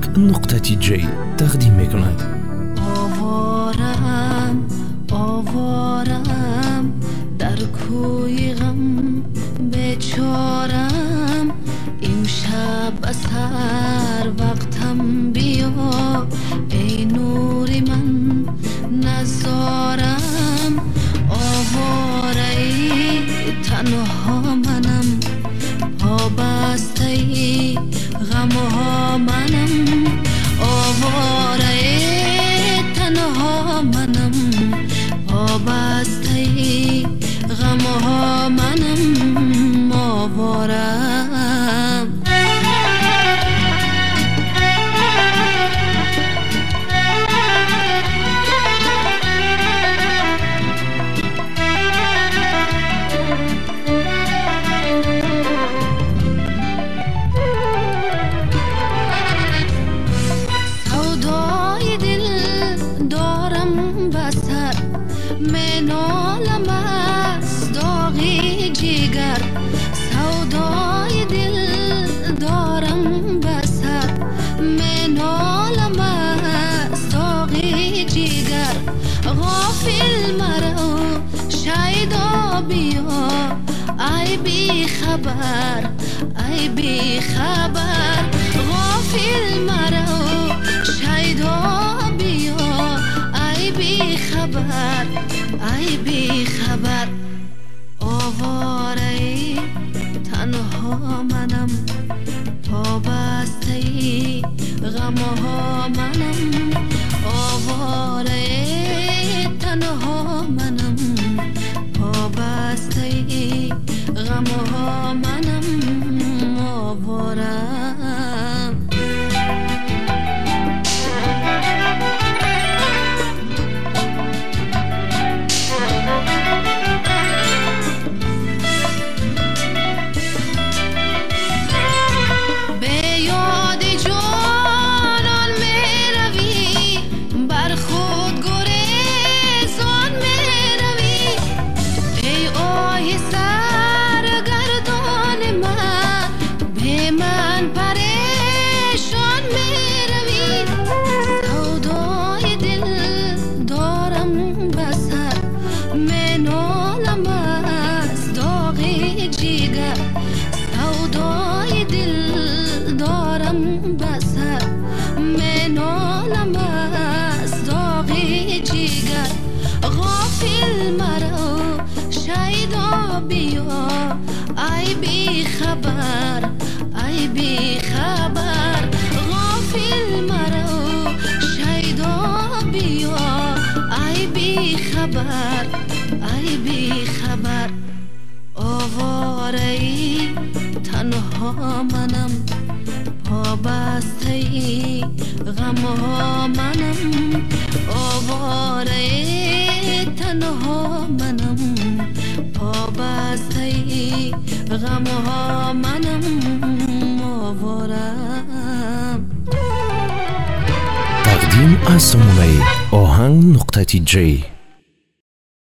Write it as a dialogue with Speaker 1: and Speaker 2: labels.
Speaker 1: نقطه جی تقدیم می کند.
Speaker 2: آوارم آوارم در کوی غم بیچارم، امشب از هر وقتم بیا ای نوری من نزارم. آواره ای تنها منم، پابسته ای غمها منم. آواره ای تنها منم، پابسته ای غمها منم. آوارم منالم از داغی جگر، سودای دل دارم بسر. منالم از داغی جگر، غافل مرو شیدا بیا ای بی خبر ای بی خبر. غافل مرو شیدا بیا ای بی خبر ای بی خبر. آواره ای تنها منم، پابسته ای غمها منم. آواره ای تنها منم، پابسته ای غمها منم. آوارم سودای دل دارم بسر. منالم از داغی جگر، غافل مرو شیدا بیا ای بی خبر ای بی خبر. غافل مرو شیدا بیا ای بی خبر ای بی خبر. آواره ای تنها منم، پابسته ای غمها منم. آواره ای تنها منم، پابسته ای غمها منم. آوارم
Speaker 1: تقدیم از سمونه آهنگ نقطه جی.